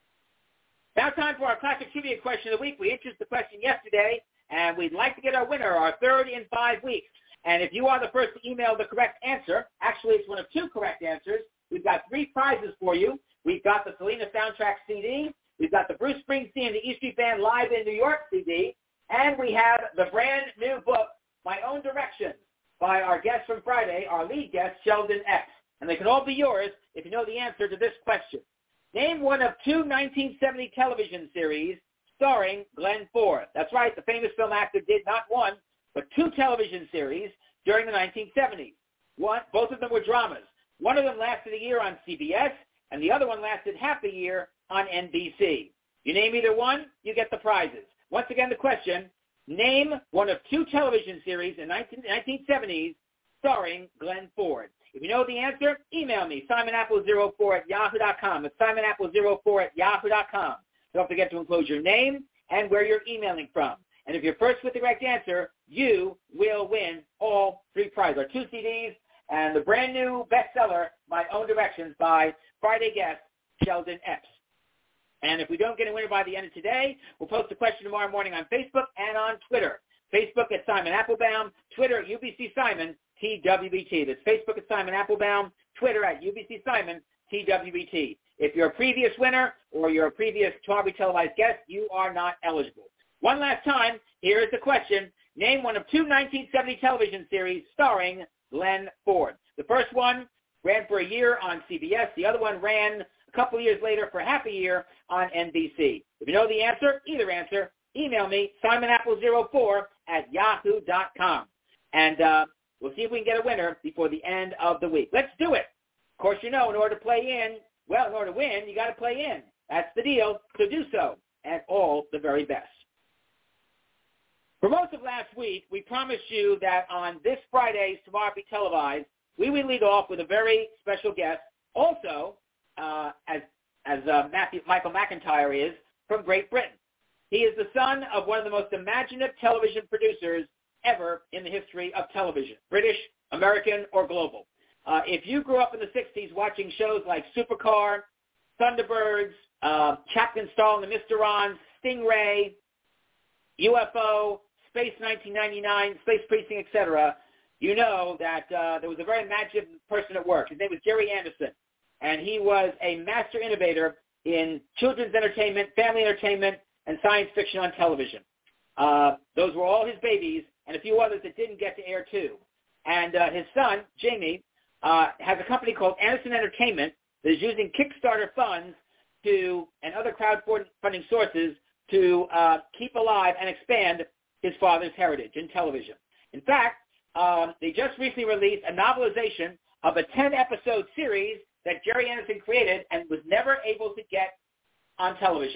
Now time for our classic trivia question of the week. We introduced the question yesterday, and we'd like to get our winner, our third in five weeks. And if you are the first to email the correct answer, actually it's one of two correct answers, we've got three prizes for you. We've got the Selena soundtrack C D, we've got the Bruce Springsteen and the E Street Band Live in New York C D, and we have the brand new book, My Own Directions, by our guest from Friday, our lead guest, Sheldon Epps. And they can all be yours if you know the answer to this question. Name one of two nineteen seventy television series starring Glenn Ford. That's right, the famous film actor did not one, but two television series during the nineteen seventies. One, both of them were dramas. One of them lasted a year on C B S, and the other one lasted half a year on N B C. You name either one, you get the prizes. Once again, the question, name one of two television series in nineteen seventies starring Glenn Ford. If you know the answer, email me, simon apple zero four at yahoo dot com. It's simon apple zero four at yahoo dot com. Don't forget to enclose your name and where you're emailing from. And if you're first with the correct answer, you will win all three prizes, our two C Ds and the brand new bestseller, My Own Directions, by Friday guest Sheldon Epps. And if we don't get a winner by the end of today, we'll post a question tomorrow morning on Facebook and on Twitter. Facebook at Simon Applebaum, Twitter at U B C Simon, T W B T. That's Facebook at Simon Applebaum, Twitter at U B C Simon, T W B T. If you're a previous winner or you're a previous Tawby televised guest, you are not eligible. One last time, here is the question. Name one of two nineteen seventy television series starring Glenn Ford. The first one ran for a year on C B S. The other one ran a couple of years later for half a year on N B C. If you know the answer, either answer, email me, simon apple zero four at yahoo dot com. And uh, we'll see if we can get a winner before the end of the week. Let's do it. Of course, you know, in order to play in, well, in order to win, you got to play in. That's the deal. So do so. And all the very best. For most of last week, we promised you that on this Friday's Tomorrow Be Televised, we would lead off with a very special guest, also, uh, as as uh, Matthew, Michael McIntyre is, from Great Britain. He is the son of one of the most imaginative television producers ever in the history of television, British, American, or global. Uh, if you grew up in the sixties watching shows like Supercar, Thunderbirds, uh, Captain Star and the Mister Rons, Stingray, U F O, Space nineteen ninety-nine, Space Precinct, et cetera, you know that uh, there was a very imaginative person at work. His name was Gerry Anderson, and he was a master innovator in children's entertainment, family entertainment, and science fiction on television. Uh, those were all his babies, and a few others that didn't get to air too. And uh, his son, Jamie, uh, has a company called Anderson Entertainment that is using Kickstarter funds to and other crowdfunding sources to uh, keep alive and expand his father's heritage in television. In fact, um, they just recently released a novelization of a ten-episode series that Gerry Anderson created and was never able to get on television.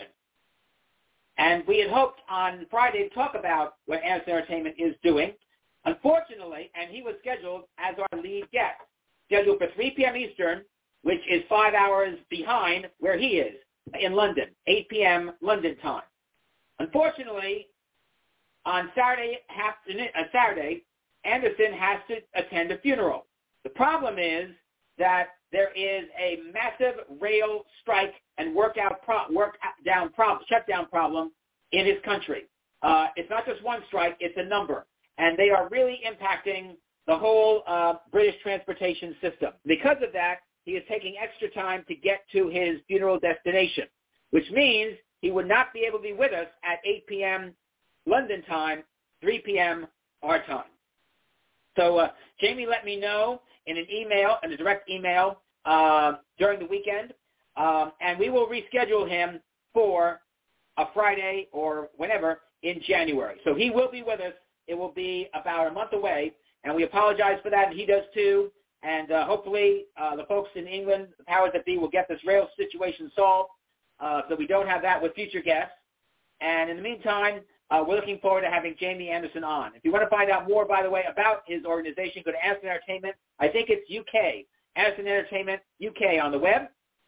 And we had hoped on Friday to talk about what Anderson Entertainment is doing. Unfortunately, and he was scheduled as our lead guest, scheduled for three p.m. Eastern, which is five hours behind where he is in London, eight p.m. London time. Unfortunately, on Saturday, afternoon, uh, Saturday, Anderson has to attend a funeral. The problem is that there is a massive rail strike and workout pro- work down problem, shutdown problem in his country. Uh, it's not just one strike; it's a number, and they are really impacting the whole uh, British transportation system. Because of that, he is taking extra time to get to his funeral destination, which means he would not be able to be with us at eight p.m. London time, three p.m. our time. So uh, Jamie let me know in an email, in a direct email uh, during the weekend, um, and we will reschedule him for a Friday or whenever in January. So he will be with us. It will be about a month away, and we apologize for that, and he does too. And uh, hopefully uh, the folks in England, the powers that be, will get this rail situation solved uh, so we don't have that with future guests. And in the meantime, uh, we're looking forward to having Jamie Anderson on. If you want to find out more, by the way, about his organization, go to Anderson Entertainment. I think it's U K, Anderson Entertainment U K on the web.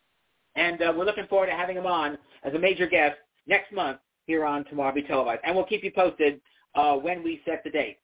And uh, we're looking forward to having him on as a major guest next month here on Tomorrow Be Televised. And we'll keep you posted uh, when we set the date.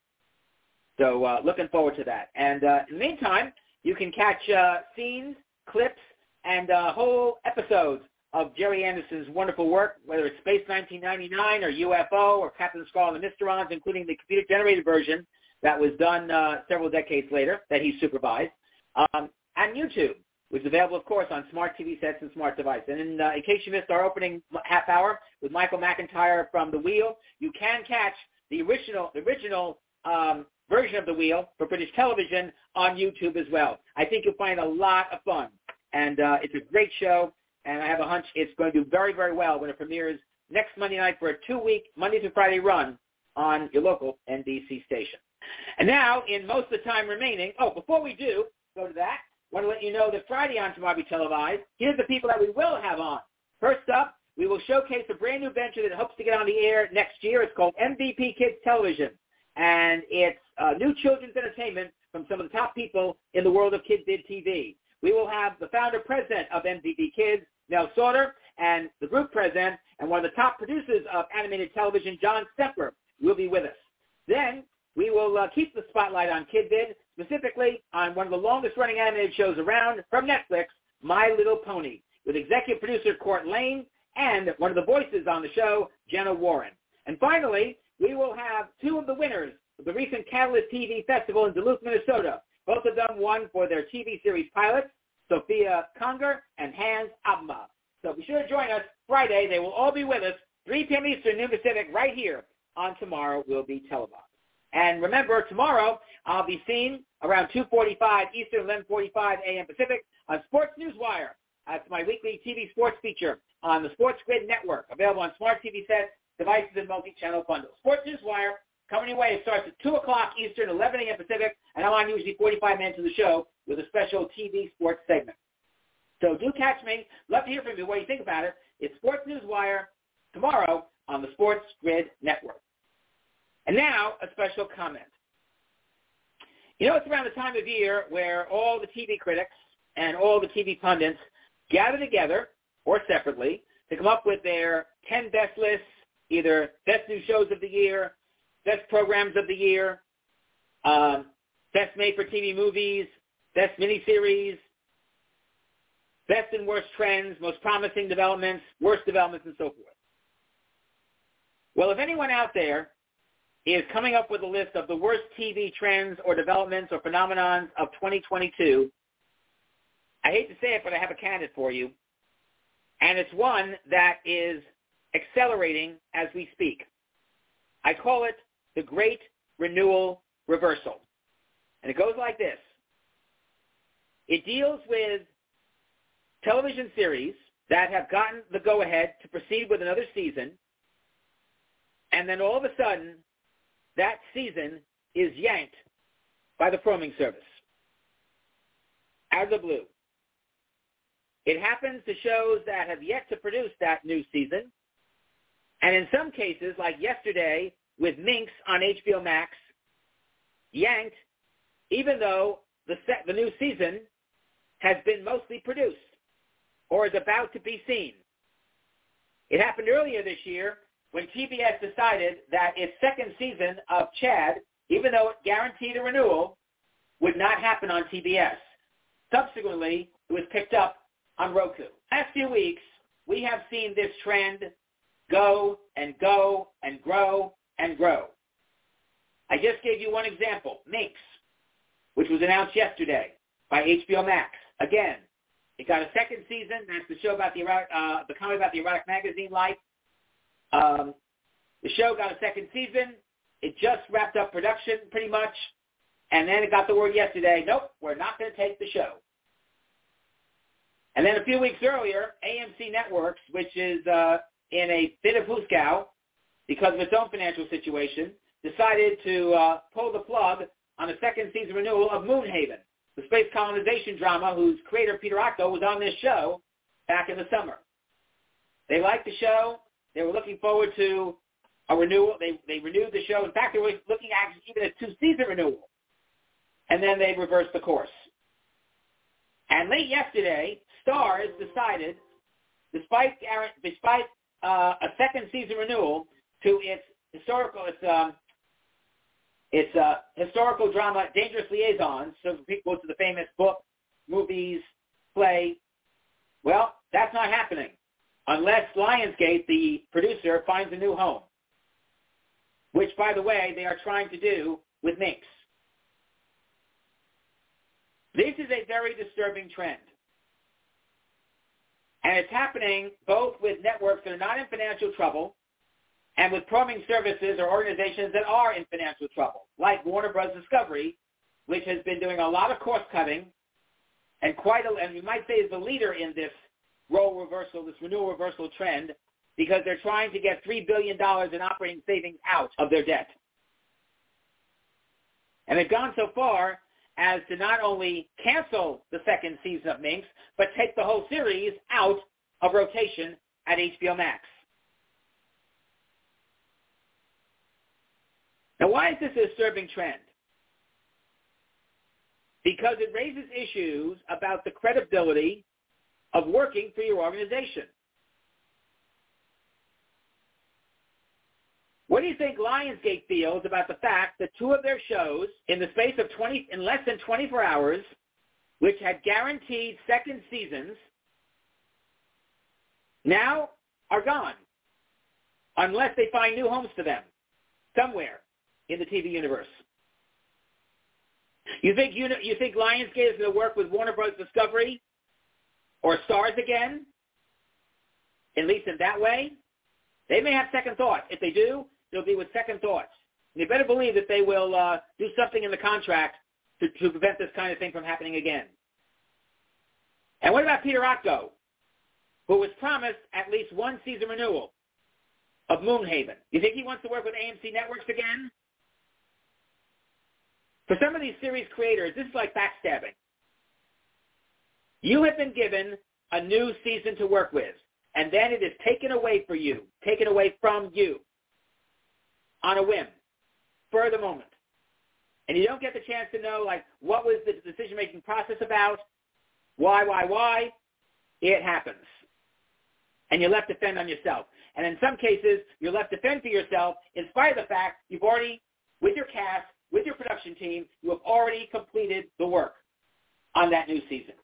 So uh, looking forward to that. And uh, in the meantime, you can catch uh, scenes, clips, and uh, whole episodes of Gerry Anderson's wonderful work, whether it's Space nineteen ninety-nine or U F O or Captain Skull and the Mysterons, including the computer-generated version that was done uh, several decades later that he supervised, um, and YouTube, which is available, of course, on smart T V sets and smart devices. And in, uh, in case you missed our opening half hour with Michael McIntyre from The Wheel, you can catch the original, the original um, version of The Wheel for British television on YouTube as well. I think you'll find a lot of fun, and uh, it's a great show, and I have a hunch it's going to do very, very well when it premieres next Monday night for a two-week Monday through Friday run on your local N B C station. And now, in most of the time remaining, oh, before we do go to that, I want to let you know that Friday on Tomorrow Be Televised, here's the people that we will have on. First up, we will showcase a brand new venture that hopes to get on the air next year. It's called M V P Kids Television, and it's uh, new children's entertainment from some of the top people in the world of Kids Did T V. We will have the founder-president of M V P Kids, Nell Sauter, and the group president and one of the top producers of animated television, John Stemper, will be with us. Then we will uh, keep the spotlight on KidVid, specifically on one of the longest-running animated shows around from Netflix, My Little Pony, with executive producer Court Lane and one of the voices on the show, Jenna Warren. And finally, we will have two of the winners of the recent Catalyst T V Festival in Duluth, Minnesota. Both of them won for their T V series pilots, Sophia Conger and Hans Abma. So be sure to join us Friday. They will all be with us, three p.m. Eastern, noon Pacific, right here on Tomorrow Will Be Televised. And remember, tomorrow I'll be seen around two forty-five Eastern, eleven forty-five a.m. Pacific on Sports Newswire. That's my weekly T V sports feature on the Sports Grid Network, available on smart T V sets, devices, and multi-channel bundles. Sports Newswire coming your way. It starts at two o'clock Eastern, eleven a.m. Pacific, and I'm on usually forty-five minutes of the show with a special T V sports segment. So do catch me. Love to hear from you what you think about it. It's Sports Newswire tomorrow on the Sports Grid Network. And now, a special comment. You know, it's around the time of year where all the T V critics and all the T V pundits gather together, or separately, to come up with their ten best lists, either best new shows of the year, best programs of the year, um, best made-for-T V movies, best miniseries, best and worst trends, most promising developments, worst developments, and so forth. Well, if anyone out there is coming up with a list of the worst T V trends or developments or phenomenons of twenty twenty-two, I hate to say it, but I have a candidate for you, and it's one that is accelerating as we speak. I call it the Great Renewal Reversal, and it goes like this. It deals with television series that have gotten the go-ahead to proceed with another season, and then all of a sudden, that season is yanked by the Froming Service out of the blue. It happens to shows that have yet to produce that new season, and in some cases, like yesterday with Minx on H B O Max, yanked even though the, set, the new season has been mostly produced or is about to be seen. It happened earlier this year when T B S decided that its second season of Chad, even though it guaranteed a renewal, would not happen on T B S. Subsequently, it was picked up on Roku. Last few weeks, we have seen this trend go and go and grow and grow. I just gave you one example, Minx. which was announced yesterday by H B O Max. Again, it got a second season. That's the show about the erotic, uh, the comedy about the erotic magazine life. Um, the show got a second season. It just wrapped up production pretty much. And then it got the word yesterday, nope, we're not going to take the show. And then a few weeks earlier, A M C Networks, which is uh, in a bit of hooskow because of its own financial situation, decided to uh, pull the plug on a second season renewal of Moonhaven, the space colonization drama whose creator, Peter Ocko, was on this show back in the summer. They liked the show. They were looking forward to a renewal. They, they renewed the show. In fact, they were looking at even a two-season renewal. And then they reversed the course. And late yesterday, Starz decided, despite despite uh, a second season renewal to its historical its um, its uh, historical drama Dangerous Liaisons, so people to the famous book, movies, play. Well, that's not happening unless Lionsgate, the producer, finds a new home, which, by the way, they are trying to do with Minx. This is a very disturbing trend. And it's happening both with networks that are not in financial trouble and with programming services or organizations that are in financial trouble, like Warner Bros. Discovery, which has been doing a lot of cost cutting and quite a, and you might say is the leader in this role reversal, this renewal reversal trend, because they're trying to get three billion dollars in operating savings out of their debt. And they've gone so far as to not only cancel the second season of Minx, but take the whole series out of rotation at H B O Max. Now, why is this a disturbing trend? Because it raises issues about the credibility of working for your organization. What do you think Lionsgate feels about the fact that two of their shows, in the space of twenty, in less than twenty-four hours, which had guaranteed second seasons, now are gone, unless they find new homes for them somewhere in the T V universe? You think you, you think Lionsgate is going to work with Warner Bros. Discovery or Starz again? At least in that way? They may have second thoughts. If they do, they'll be with second thoughts. And you better believe that they will uh, do something in the contract to, to prevent this kind of thing from happening again. And what about Peter Ocko, who was promised at least one season renewal of Moonhaven? You think he wants to work with A M C Networks again? For some of these series creators, this is like backstabbing. You have been given a new season to work with, and then it is taken away for you, taken away from you on a whim, for the moment. And you don't get the chance to know, like, what was the decision-making process about, why, why, why. It happens. And you're left to fend on yourself. And in some cases, you're left to fend for yourself in spite of the fact you've already, with your cast, with your production team, you have already completed the work on that new season.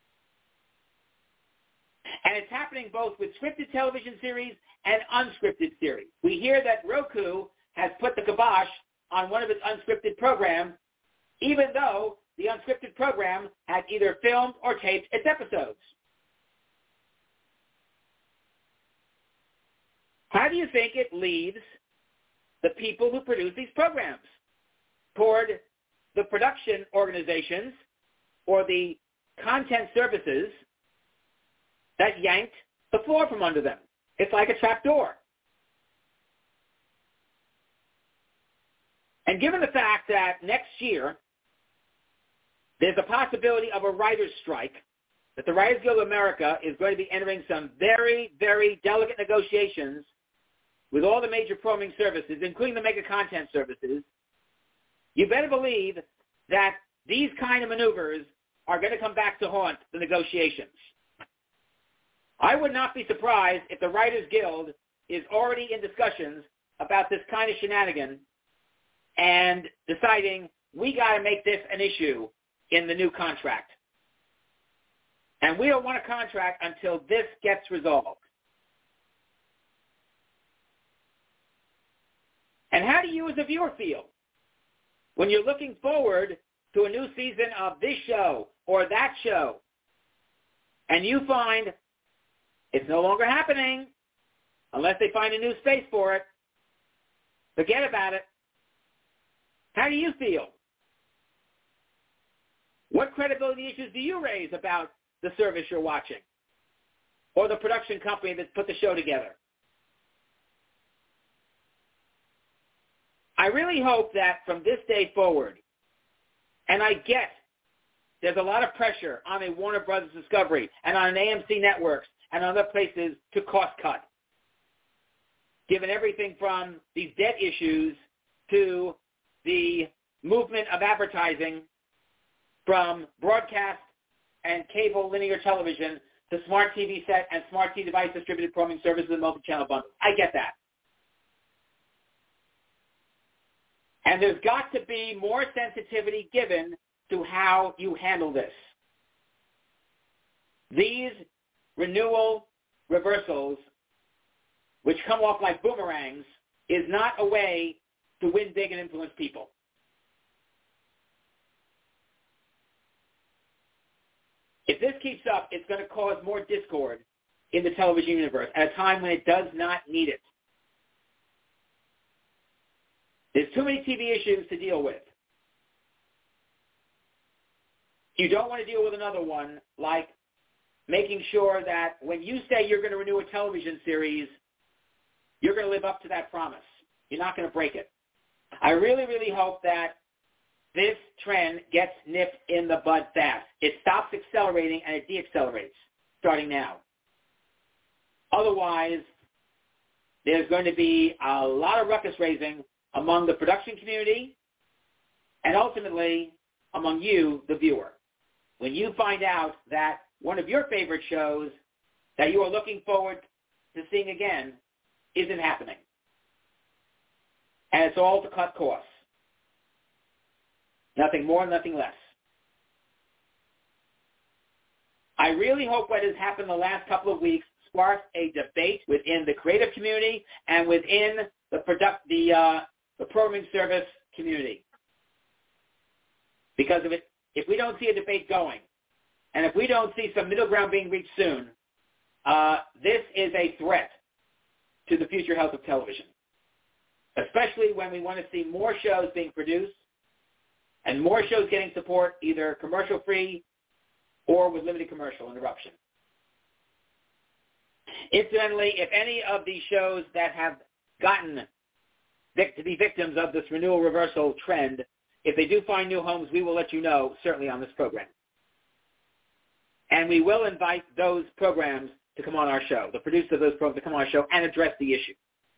And it's happening both with scripted television series and unscripted series. We hear that Roku has put the kibosh on one of its unscripted programs, even though the unscripted program had either filmed or taped its episodes. How do you think it leaves the people who produce these programs toward the production organizations or the content services that yanked the floor from under them? It's like a trap door. And given the fact that next year there's a possibility of a writer's strike, that the Writers Guild of America is going to be entering some very, very delicate negotiations with all the major programming services, including the mega content services, you better believe that these kind of maneuvers are going to come back to haunt the negotiations. I would not be surprised if the Writers Guild is already in discussions about this kind of shenanigan and deciding we got to make this an issue in the new contract. And we don't want a contract until this gets resolved. And how do you as a viewer feel when you're looking forward to a new season of this show or that show, and you find it's no longer happening unless they find a new space for it, forget about it. How do you feel? What credibility issues do you raise about the service you're watching or the production company that put the show together? I really hope that from this day forward, and I get there's a lot of pressure on a Warner Brothers Discovery and on A M C Networks and other places to cost cut, given everything from these debt issues to the movement of advertising from broadcast and cable linear television to smart T V set and smart T V device distributed programming services and multi-channel bundles. I get that. And there's got to be more sensitivity given to how you handle this. These renewal reversals, which come off like boomerangs, is not a way to win big and influence people. If this keeps up, it's going to cause more discord in the television universe at a time when it does not need it. There's too many T V issues to deal with. You don't want to deal with another one like making sure that when you say you're going to renew a television series, you're going to live up to that promise. You're not going to break it. I really, really hope that this trend gets nipped in the bud fast. It stops accelerating and it deaccelerates starting now. Otherwise, there's going to be a lot of ruckus raising among the production community and ultimately among you, the viewer, when you find out that one of your favorite shows that you are looking forward to seeing again isn't happening. And it's all to cut costs. Nothing more, nothing less. I really hope what has happened the last couple of weeks sparks a debate within the creative community and within the product, the uh, the programming service community. Because if it, if we don't see a debate going, and if we don't see some middle ground being reached soon, uh, this is a threat to the future health of television, especially when we want to see more shows being produced and more shows getting support, either commercial-free or with limited commercial interruption. Incidentally, if any of these shows that have gotten to be victims of this renewal reversal trend, if they do find new homes, we will let you know, certainly on this program. And we will invite those programs to come on our show, the producer of those programs to come on our show and address the issue.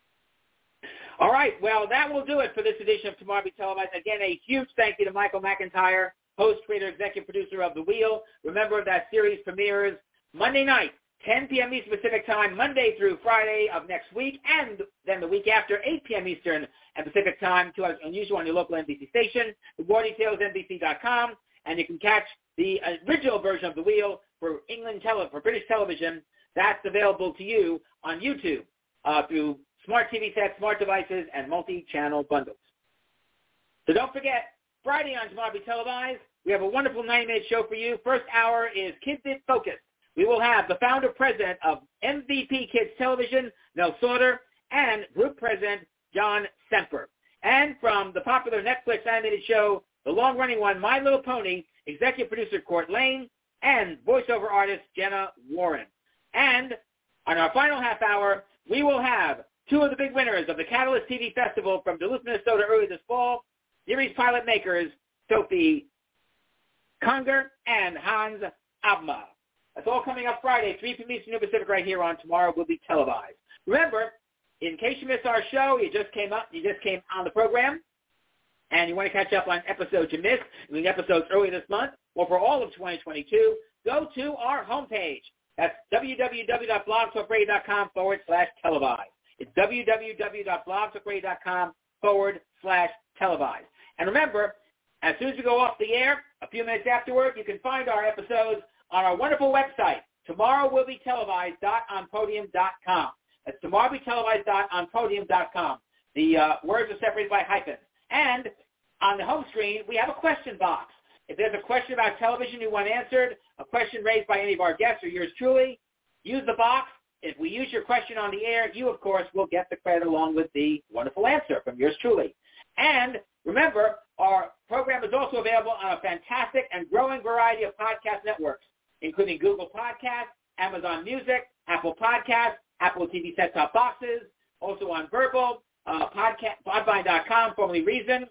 All right, well, that will do it for this edition of Tomorrow Be Televised. Again, a huge thank you to Michael McIntyre, host, creator, executive producer of The Wheel. Remember that series premieres Monday night, ten p.m. Eastern Pacific Time, Monday through Friday of next week, and then the week after, eight p.m. Eastern and Pacific Time, two hours unusual on your local N B C station. The more details, N B C dot com, and you can catch the original version of The Wheel for England tele- for British television. That's available to you on YouTube uh, through smart T V sets, smart devices, and multi-channel bundles. So don't forget, Friday on Tomorrow Be Televised, we have a wonderful ninety-minute show for you. First hour is Kids in Focus. We will have the founder-president of M V P Kids Television, Mel Sauter, and group president, John Semper. And from the popular Netflix animated show, the long-running one, My Little Pony, executive producer Court Lane, and voiceover artist Jenna Warren. And on our final half hour, we will have two of the big winners of the Catalyst T V Festival from Duluth, Minnesota early this fall, series pilot makers Sophie Conger and Hans Abma. That's all coming up Friday, three p.m. Eastern Pacific, right here on Tomorrow Will Be Televised. Remember, in case you missed our show, you just came up, you just came on the program, and you want to catch up on episodes you missed, including episodes early this month, or for all of twenty twenty-two, go to our homepage. That's www.blogtalkradio.com forward slash televised. It's www.blogtalkradio.com forward slash televised. And remember, as soon as we go off the air, a few minutes afterward, you can find our episodes on our wonderful website, tomorrow will be televised dot on podium dot com. That's tomorrow will be televised dot on podium dot com. The uh, words are separated by hyphens. And on the home screen, we have a question box. if there's a question about television you want answered, a question raised by any of our guests or yours truly, use the box. If we use your question on the air, you, of course, will get the credit along with the wonderful answer from yours truly. And remember, our program is also available on a fantastic and growing variety of podcast networks, including Google Podcasts, Amazon Music, Apple Podcasts, Apple T V set-top boxes, also on Verbal, uh, podcast, Podvine dot com, formerly Reason,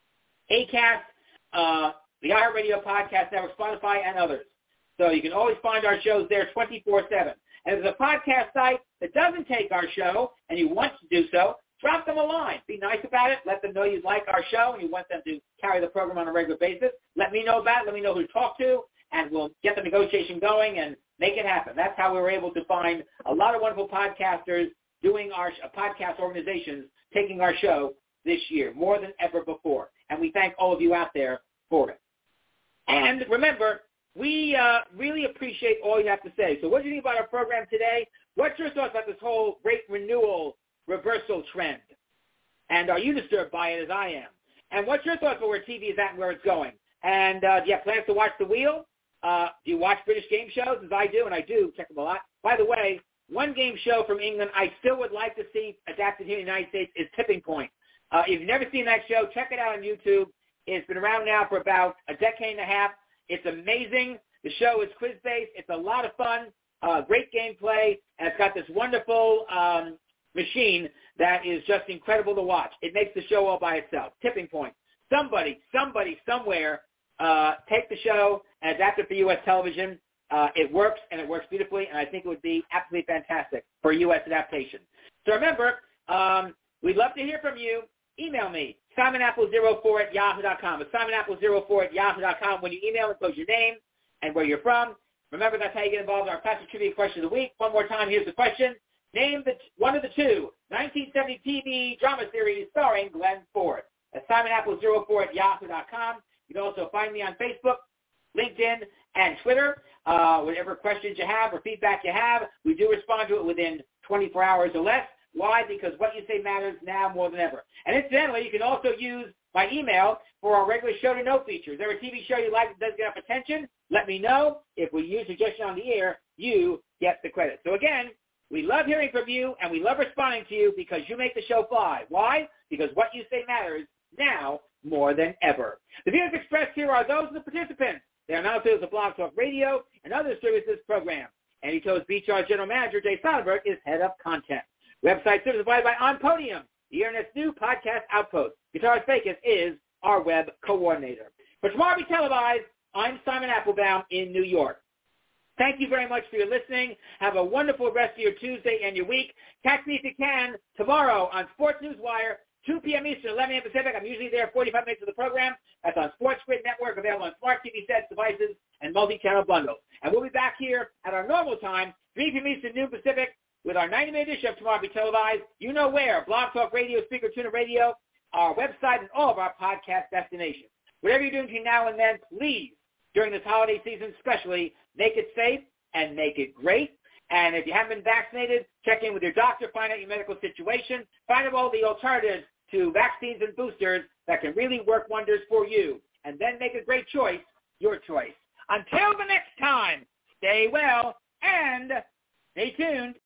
Acast, uh, the iHeartRadio Podcast Network, Spotify, and others. So you can always find our shows there twenty-four seven. And if there's a podcast site that doesn't take our show and you want to do so, drop them a line. Be nice about it. Let them know you like our show and you want them to carry the program on a regular basis. Let me know about it. Let me know who to talk to, and we'll get the negotiation going and make it happen. That's how we were able to find a lot of wonderful podcasters doing our uh, podcast organizations, taking our show this year, more than ever before. And we thank all of you out there for it. And remember, we uh, really appreciate all you have to say. So what do you think about our program today? What's your thoughts about this whole great renewal reversal trend? And are you disturbed by it as I am? And what's your thoughts about where T V is at and where it's going? And uh, do you have plans to watch The Wheel? Uh, do you watch British game shows, as I do? And I do check them a lot. By the way, one game show from England I still would like to see adapted here in the United States is Tipping Point. Uh, if you've never seen that show, check it out on YouTube. It's been around now for about a decade and a half. It's amazing. The show is quiz-based. It's a lot of fun, uh, great gameplay, and it's got this wonderful um, machine that is just incredible to watch. It makes the show all by itself. Tipping Point. Somebody, somebody, somewhere, uh, take the show and adapt it for U S television. Uh, it works, and it works beautifully, and I think it would be absolutely fantastic for U S adaptation. So remember, um, we'd love to hear from you. Email me, simon apple zero four at yahoo dot com. It's simon apple zero four at yahoo dot com. When you email, include your name and where you're from. Remember, that's how you get involved in our Classic Trivia Question of the Week. One more time, here's the question. Name the one of the two nineteen seventy T V drama series starring Glenn Ford. That's simon apple zero four at yahoo dot com. You can also find me on Facebook, LinkedIn, and Twitter. Uh, whatever questions you have or feedback you have, we do respond to it within twenty-four hours or less. Why? Because what you say matters now more than ever. And incidentally, you can also use my email for our regular show to know features. Is there a T V show you like that doesn't get enough attention? Let me know. If we use suggestion on the air, you get the credit. So again, we love hearing from you, and we love responding to you because you make the show fly. Why? Because what you say matters now more than ever. The views expressed here are those of the participants. They are not affiliates of Blog Talk Radio and other services program. Andy Toe's B-Charge General Manager, Jay Sonnenberg, is head of content. Website service provided by On Podium, the Internet's new podcast outpost. Guitarist Vegas is our web coordinator. For Tomorrow Be Televised, I'm Simon Applebaum in New York. Thank you very much for your listening. Have a wonderful rest of your Tuesday and your week. Catch me if you can tomorrow on Sports News Wire, two p.m. Eastern, eleven a.m. Pacific. I'm usually there forty-five minutes of the program. That's on Sports Grid Network, available on smart T V sets, devices, and multi-channel bundles. And we'll be back here at our normal time, three p.m. Eastern, noon Pacific, with our ninety-minute edition of Tomorrow Be Televised. You know where, Blog Talk Radio, Speaker Tuner Radio, our website, and all of our podcast destinations. Whatever you're doing between now and then, please, during this holiday season especially, make it safe and make it great. And if you haven't been vaccinated, check in with your doctor, find out your medical situation, find out all the alternatives to vaccines and boosters that can really work wonders for you. And then make a great choice, your choice. Until the next time, stay well and stay tuned.